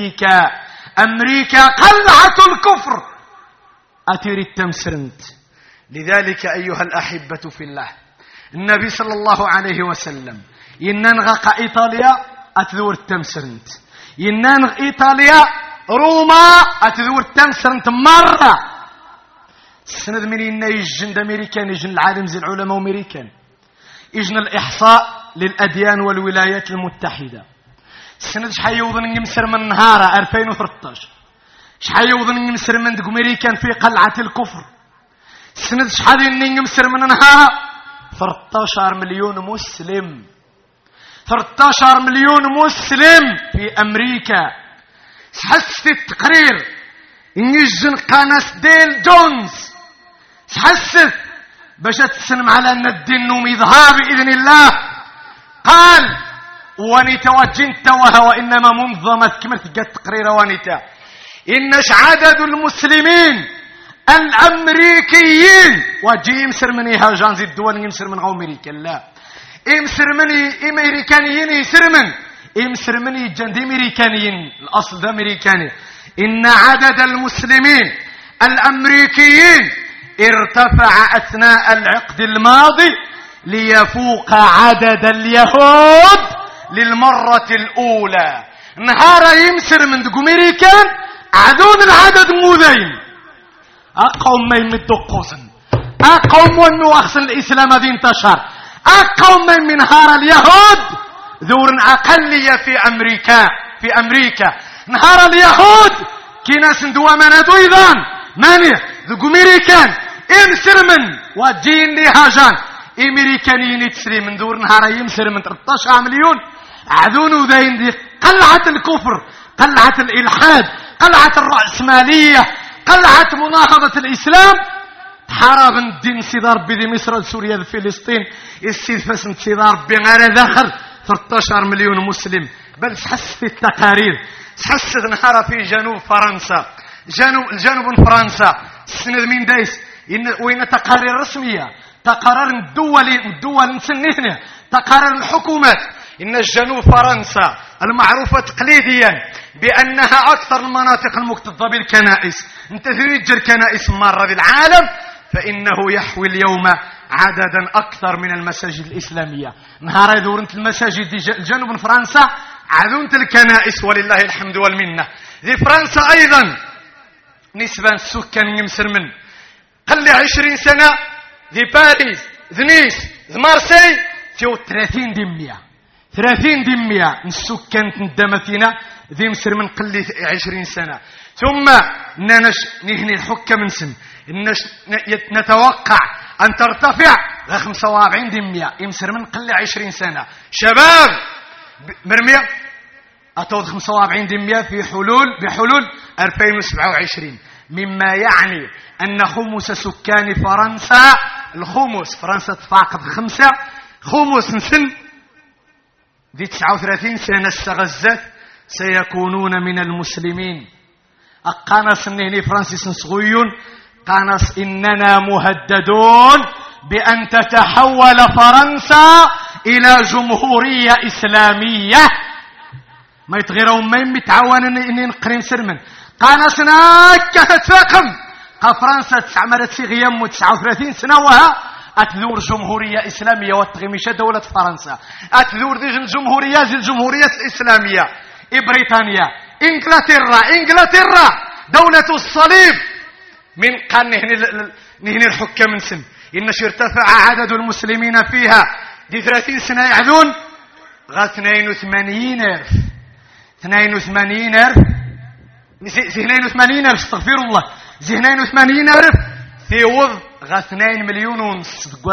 أمريكا قلعة الكفر أتري التمسرنت. لذلك أيها الأحبة في الله النبي صلى الله عليه وسلم يننغق إيطاليا أتذور التمسرنت يننغ إيطاليا روما أتذور التمسرنت مرة. السند من يجن الأمريكان يجن العالم زي العلماء أمريكان يجن الإحصاء للأديان والولايات المتحدة. السند شحيوضن يمسر من نهار 2013 شحيوضن يمسر من أمريكان في قلعة الكفر. السند شحال يمسر من نهار 13 مليون مسلم. 13 مليون مسلم في أمريكا. سحست التقرير ينجن قناة ديل جونز سحست باش تسلم على أن الدين مضها بإذن الله. قال وانيتا وجنت وإنما منظمة كما تلقى التقرير وانيتا إنش عدد المسلمين الأمريكيين وجي يمسر مني هاجان زي الدول يمسر من غو أمريكا لا يمسر مني أمريكانيين يمسر مني جند أمريكانيين الأصل ده أمريكاني. إن عدد المسلمين الأمريكيين ارتفع أثناء العقد الماضي ليفوق عدد اليهود للمرة الأولى. نهار يمسر من دق أمريكان عدون العدد موذين أقوم ما يمدوا قوسا أقوم وانو أخسن الإسلام ذي انتشر أقوم من نهار اليهود ذور أقلية في أمريكا نهار اليهود كي ناس ندوا منادو إذان ماني ذو أمريكان امسر من وجين لي هاجان أمريكانيين يتسري من دور نهار يمسر من 13 مليون عذون ذين دي قلعة الكفر قلعة الإلحاد قلعة الرأسمالية قلعة مناهضة الإسلام حرام الدين سيدار ربي دي مصر سوريا فلسطين السيفاس سيدار ربي غير داخل 13 مليون مسلم. بل تحس في التقارير تحس نهار في جنوب فرنسا جنوب فرنسا السنة من دايس وين تقارير رسمية تقارير الدول نسنيهنا تقارير الحكومات إن جنوب فرنسا المعروفة تقليديا بأنها أكثر المناطق المكتظة بالكنائس انت تريد الكنائس مرة بالعالم فإنه يحوي اليوم عددا أكثر من المساجد الإسلامية. نهار يدور انت المساجد دي جنوب فرنسا عدونت الكنائس ولله الحمد والمنة. ذي فرنسا أيضا نسبة السكان يمسر من قل 20 سنة ذي باريس ذي نيس ذي مارسي فيو 30 دمية السكان تندمتنا ذي مصر من قل 20 سنة. ثم نهني الحكة من سن نتوقع أن ترتفع 45 دمية يمسر من قل 20 سنة. شباب مرمية أتوض 45 دمية بحلول 2027 مما يعني أن خمس سكان فرنسا فرنسا تفاقد 5 خمس سن ذي 39 سنة استغزت سيكونون من المسلمين. أقانس النهني فرانسيس صغيون قانس إننا مهددون بأن تتحول فرنسا إلى جمهورية إسلامية ما يتغيرون ما يمتعوان إني نقرين سرمن قانس ناكة فاقم فرنسا عملت سيغيام 39 سنة وها أتذور جمهورية إسلامية وتغميش دولة فرنسا أتذور دي الجمهورية الإسلامية. بريطانيا إنجلترا دولة الصليب من قال نهني الحكام من سن إنش ارتفع عدد المسلمين فيها دي 30 سنة يعدون 82,000 استغفر الله 82,000 في وضع 2 مليون ونص ذكو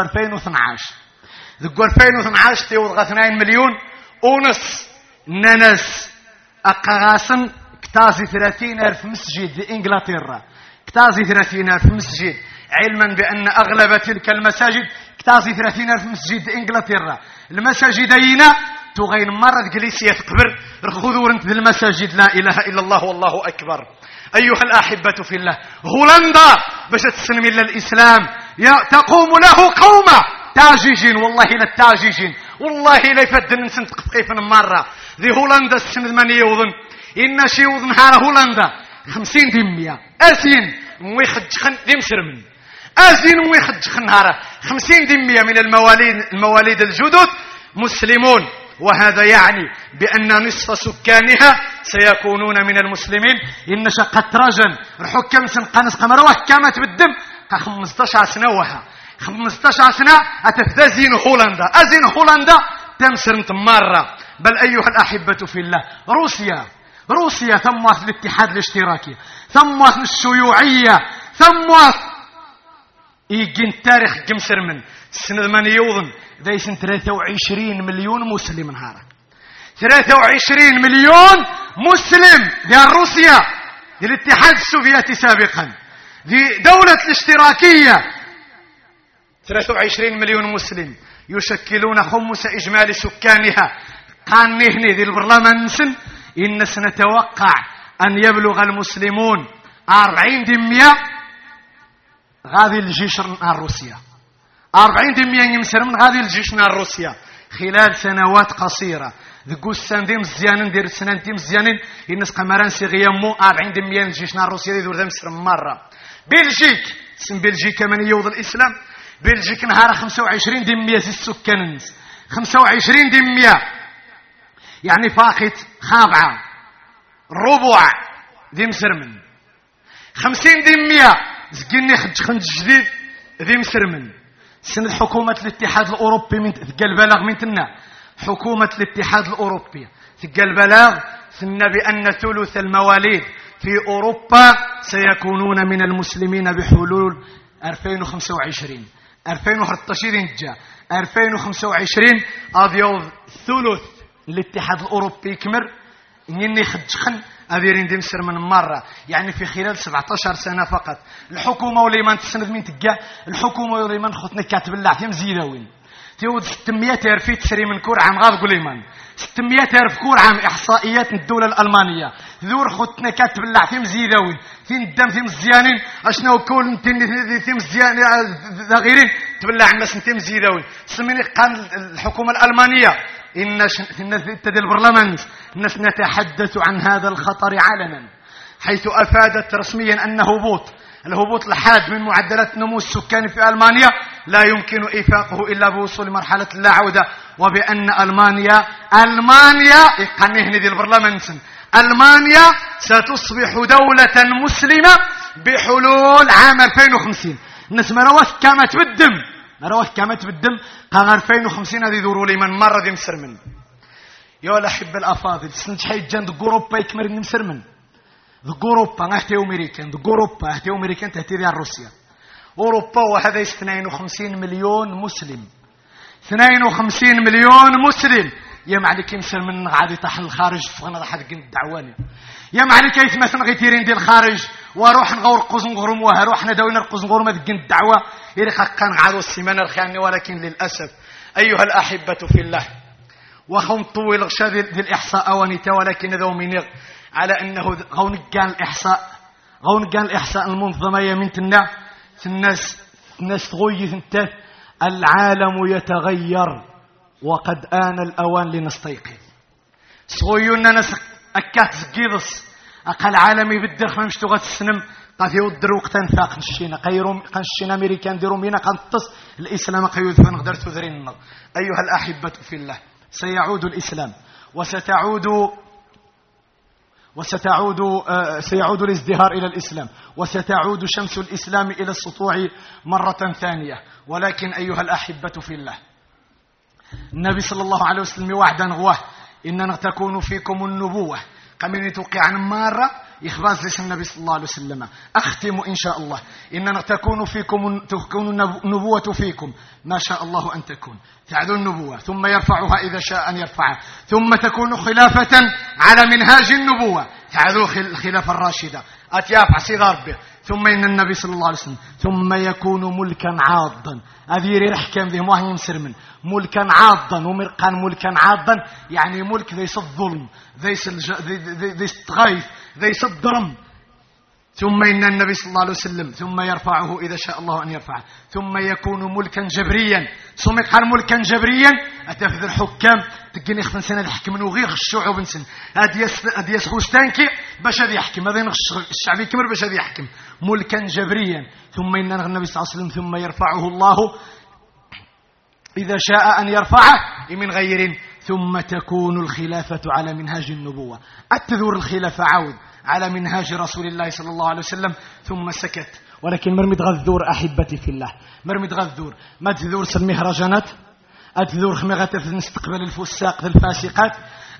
2012 في وضع 2 مليون ونص ناس أقاسم كتازي 30,000 مسجد في إنجلترا كتازي 30,000 مسجد علما بأن أغلب تلك المساجد كتازي 30,000 مسجد في إنجلترا. المساجدين تغين مرة جليسية قبر رخذوا انت المساجد لا إله إلا الله والله أكبر. أيها الأحبة في الله هولندا باش تسلم إلى الإسلام تقوم له قومة تاجيجين والله لا التاجيجين والله لا يفدن نسنتق كيف مرة ذي هولندا السنة من يوضن إن شي وضن هذا هولندا 50 دمية أزين ويخدخن ذي مسرمن أزين ويخدخن هذا 50 دمية من المواليد الجدد مسلمون وهذا يعني بأن نصف سكانها سيكونون من المسلمين. إن شقت رجل الحكام سنقانس قمروه كامت بالدم 15 سنة وها 15 سنة أتفذزين هولندا أزين هولندا تمسر مرة. بل أيها الأحبة في الله روسيا ثمت الاتحاد الاشتراكي ثمت الشيوعية ثمت يجي التاريخ قمسر من السنة من يوضن ذا يسن 23 مليون مسلم نهارك 23 مليون مسلم ديال روسيا ديال الاتحاد السوفيتي سابقا دي دولة الاشتراكية 23 مليون مسلم يشكلون خمس إجمالي سكانها. قال نهني ذي البرلمان نسن إن سنتوقع أن يبلغ المسلمون 40% غادي الجيش نهار روسيا 40% يمسر من غادي الجيش نهار روسيا خلال سنوات قصيرة. ذكو السن دي مزيانين دير السنان دي مزيانين الناس قمران سيغيامو 40% الجيش نهار روسيا يدور ذا مسر مرة. بلجيك اسم بلجيكا من يوض الإسلام بلجيك نهار 25% السكان 25% يعني فاقت خابعة ربع ذي مسرمن 50% زقني خنج جديد ذي مسرمن. سنة حكومة الاتحاد الأوروبي من ثقل بلاغ من تنا حكومة الاتحاد الأوروبي ثقل بلاغ ثنا بأن ثلث المواليد في أوروبا سيكونون من المسلمين بحلول 2025 2013 جاء 2025 أضيوض ثلث الاتحاد الأوروبي كمر إني خدخن أذيرين دي مسر من مرة يعني في خلال 17 سنة فقط. الحكومة وليمان تسند من تقع الحكومة وليمان خطنا كاتب الله مزيداوين تيود 600 في تسري من كور عام غاد قليمان 600 في كور عام إحصائيات من الدولة الألمانية ذور خطنا كاتب الله في مزيداوين في الدم في مزيانين أشنو كل في مزيان ذا غيرين تبلع الناس انتم مزيداوين سميني قان الحكومة الألمانية إن تدي البرلمان الناس نتحدث عن هذا الخطر علنا حيث أفادت رسميا أن الهبوط الحاد من معدلات النمو السكاني في ألمانيا لا يمكن إيفاقه إلا بوصول مرحلة اللا عودة وبأن ألمانيا يقنهني دي البرلمان ألمانيا ستصبح دولة مسلمة بحلول عام 2050. الناس مروث كما تبدم قام 2050 هذه دوروا لي من مرة دي مسرمن يا الأحبة الأفاضل سنت حي جند أوروبا يكمر مسرمن ذو أوروبا نحتي أمريكان تهتي ذي روسيا أوروبا وهذا 52 مليون مسلم 52 مليون مسلم يا معلك يمسر من غادي تحل الخارج فانا حد قن دعواني يا معلك يتمسن غيتيرين ديال الخارج واروح نغور قزنغرم وهروح نداوي نرقزنغرم هذيك الدعوه يري كان عادوا السيمانه الخاني ولكن للاسف ايها الاحبه في الله وخم طويل غشا ديال الاحصاء ونيتا ولكن ذو منيغ على انه غون كان الاحصاء المنظمه يمنتنا الناس تغيث انت العالم يتغير وقد آن الأوان لنستيقظ صغيونا ناس أكات زقيضس أقل عالمي بدر خمش تغات السنم قد يودر وقتا فاق نشينا قنشينا أمريكان ديرو مينا قنطس الإسلام قيوذ فنقدر تذرين النظر. أيها الأحبة في الله سيعود الإسلام سيعود الازدهار إلى الإسلام وستعود شمس الإسلام إلى السطوع مرة ثانية. ولكن أيها الأحبة في الله النبي صلى الله عليه وسلم وعدا غواه إننا تكون فيكم النبوة قمن توقع عن مرة إخباز ليس النبي صلى الله عليه وسلم. أختم إن شاء الله إننا تكون النبوة فيكم ما شاء الله أن تكون تعدو النبوة ثم يرفعها إذا شاء أن يرفعها ثم تكون خلافة على منهاج النبوة تعدو الخلافة الراشدة أتياف عسيد ربه ثم إن النبي صلى الله عليه وسلم ثم يكون ملكا عاضا أذيري رحكم ذي موهي يمسر من ملكا عاضا ومرقان ملكا عاضا يعني ملك ذيس الظلم ذيس التغيث ذيس الضرم. ثم إن النبي صلى الله عليه وسلم ثم يرفعه إذا شاء الله أن يرفعه ثم يكون ملكا جبريا ثم قال ملكا جبريا أتفذ الحكام تقني خفن سنة الحكم وغير الشعوب نسن هذا يسخوستانكي باش هذا يحكم هذا الشعبي كمر باش هذا يحكم ملكا جبريا. ثم إن النبي صلى الله عليه وسلم ثم يرفعه الله إذا شاء أن يرفعه من غير ثم تكون الخلافة على منهاج النبوة أتذور الخلافة عود على منهاج رسول الله صلى الله عليه وسلم. ثم سكت ولكن مرمي تغذور أحبتي في الله مرمي تغذور ما تذور المهرجانات أتذور خمغة نستقبل الفساق الفاسقات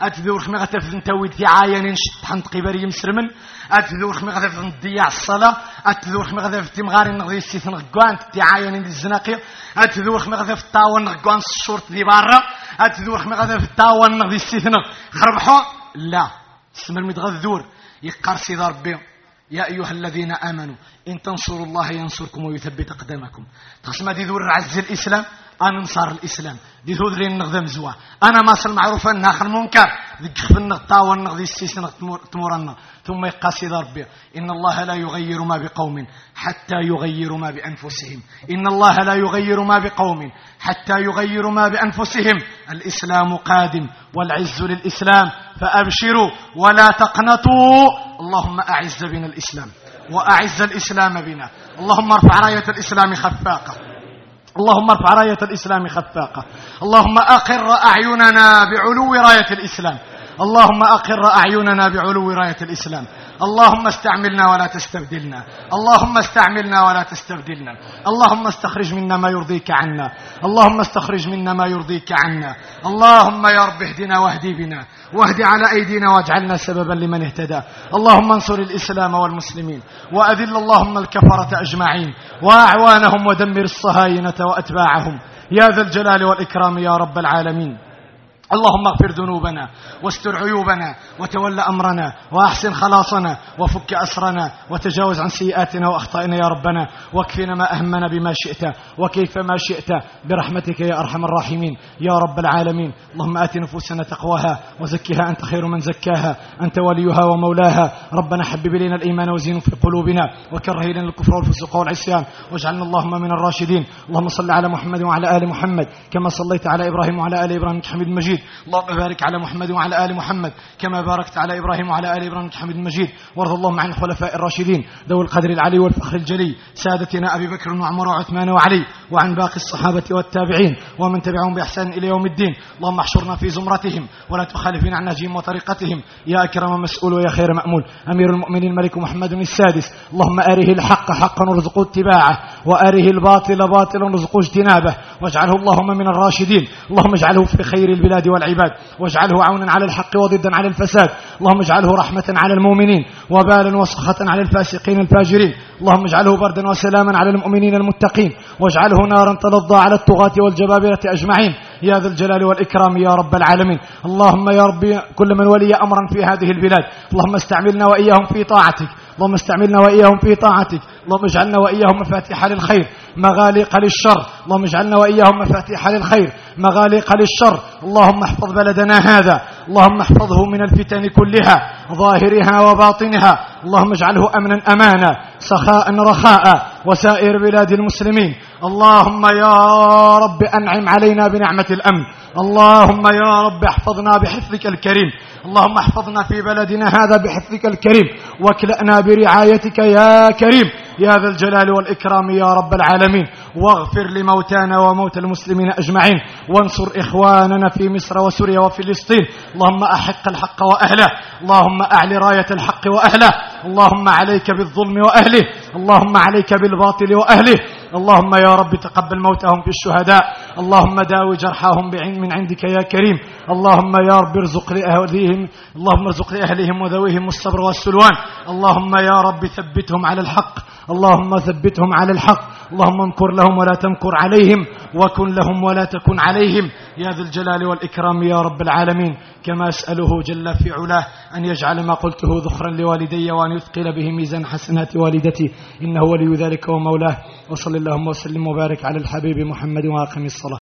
أتذور خمي غتف نتويد في عاين نشط حنط قبري مسرمن أتذور خمي غتف نضيع الصلاة أتذور خمي غتف تمغاري نغذي السيث نغقوان في عاين الزناقية أتذور خمي غتف الطاون نغقوان الشورت اللي برا أتذور خمي غتف الطاون نغذي السيث خربحو لا اسم المتغذور يقار سيد ربي يا أيها الذين آمنوا إن تنصروا الله ينصركم ويثبت أقدامكم تقسم دي ذور عز الإسلام أنا نصار الإسلام دي ذور لين نغذم زوا أنا ما صل معروف أن آخر منكر ذيك في النغطاء والنغذي السيس تمرنا ثم يقاسي ربي إن الله لا يغير ما بقوم حتى يغيروا ما بأنفسهم إن الله لا يغير ما بقوم حتى يغيروا ما بأنفسهم الإسلام قادم والعز للإسلام فأبشروا ولا تقنطوا اللهم أعز بنا الإسلام وأعز الإسلام بنا اللهم ارفع راية الإسلام خفاقة اللهم ارفع راية الإسلام خفاقة اللهم أقر أعيننا بعلو راية الإسلام اللهم أقر أعيننا بعلو راية الإسلام اللهم استعملنا ولا تستبدلنا اللهم استعملنا ولا تستبدلنا اللهم استخرج منا ما يرضيك عنا اللهم استخرج منا ما يرضيك عنا اللهم يا رب اهدنا واهدي بنا واهدي على أيدينا واجعلنا سببا لمن اهتدى اللهم انصر الإسلام والمسلمين وأذل اللهم الكفرة أجمعين وأعوانهم ودمر الصهاينة وأتباعهم يا ذا الجلال والإكرام يا رب العالمين اللهم اغفر ذنوبنا واستر عيوبنا وتولى أمرنا وأحسن خلاصنا وفك أسرنا وتجاوز عن سيئاتنا وأخطائنا يا ربنا واكفنا ما أهمنا بما شئت وكيف ما شئت برحمتك يا أرحم الراحمين يا رب العالمين اللهم آت نفوسنا تقواها وزكها أنت خير من زكاها أنت وليها ومولاها ربنا حبب إلينا الإيمان وزينه في قلوبنا وكره إلينا الكفر والفسوق والعصيان واجعلنا اللهم من الراشدين اللهم صل على محمد وعلى آل محمد كما صليت على إبراهيم وعلى آل إبراهيم إنك حميد مجيد اللهم بارك على محمد وعلى آل محمد كما باركت على إبراهيم وعلى آل إبراهيم إنك حميد مجيد وارض اللهم عن الخلفاء الراشدين ذوي القدر العلي والفخر الجلي سادتنا أبي بكر وعمر وعثمان وعلي وعن باقي الصحابة والتابعين ومن تبعهم بإحسان إلى يوم الدين اللهم احشرنا في زمرتهم ولا تخالفنا عن نهجهم وطريقتهم يا أكرم مسؤول ويا خير مأمول أمير المؤمنين الملك محمد السادس اللهم أره الحق حقا وارزقه اتباعه وأره الباطل باطلا وارزقه اجتنابه واجعله اللهم من الراشدين اللهم اجعله في خير البلاد والعباد واجعله عونا على الحق وضدا على الفساد اللهم اجعله رحمة على المؤمنين وبالا وسخة على الفاسقين الفاجرين اللهم اجعله بردا وسلاما على المؤمنين المتقين واجعله نارا تلظى على الطغاة والجبابرة أجمعين يا ذا الجلال والإكرام يا رب العالمين اللهم يا ربي كل من ولي أمرا في هذه البلاد اللهم استعملنا وإياهم في طاعتك اللهم استعملنا وإياهم في طاعتك اللهم اجعلنا وإياهم مفاتيح للخير مغاليق للشر اللهم اجعلنا وإياهم مفاتيح للخير مغاليق للشر اللهم احفظ بلدنا هذا اللهم احفظه من الفتن كلها ظاهرها وباطنها اللهم اجعله أمنا أمانا سخاء رخاء وسائر بلاد المسلمين اللهم يا رب أنعم علينا بنعمة الأمن اللهم يا رب احفظنا بحفظك الكريم اللهم احفظنا في بلدنا هذا بحفظك الكريم واكلأنا برعايتك يا كريم يا ذا الجلال والإكرام يا رب العالمين واغفر لموتانا وموتى المسلمين أجمعين وانصر إخواننا في مصر وسوريا وفلسطين اللهم أحق الحق وأهله اللهم أعل راية الحق وأهله اللهم عليك بالظلم وأهله اللهم عليك بالباطل وأهله اللهم يا رب تقبل موتهم في الشهداء اللهم داوي جرحاهم من عندك يا كريم اللهم يا رب ارزق لأهلهم اللهم ارزق لأهلهم وذويهم الصبر والسلوان اللهم يا رب ثبتهم على الحق اللهم ثبتهم على الحق اللهم امكر لهم ولا تمكر عليهم وكن لهم ولا تكن عليهم يا ذا الجلال والإكرام يا رب العالمين كما أسأله جل في علاه أن يجعل ما قلته ذخرا لوالدي وأن يثقل به ميزان حسنات والدتي إنه ولي ذلك ومولاه وصل اللهم وسلم وبارك على الحبيب محمد وأقم الصلاة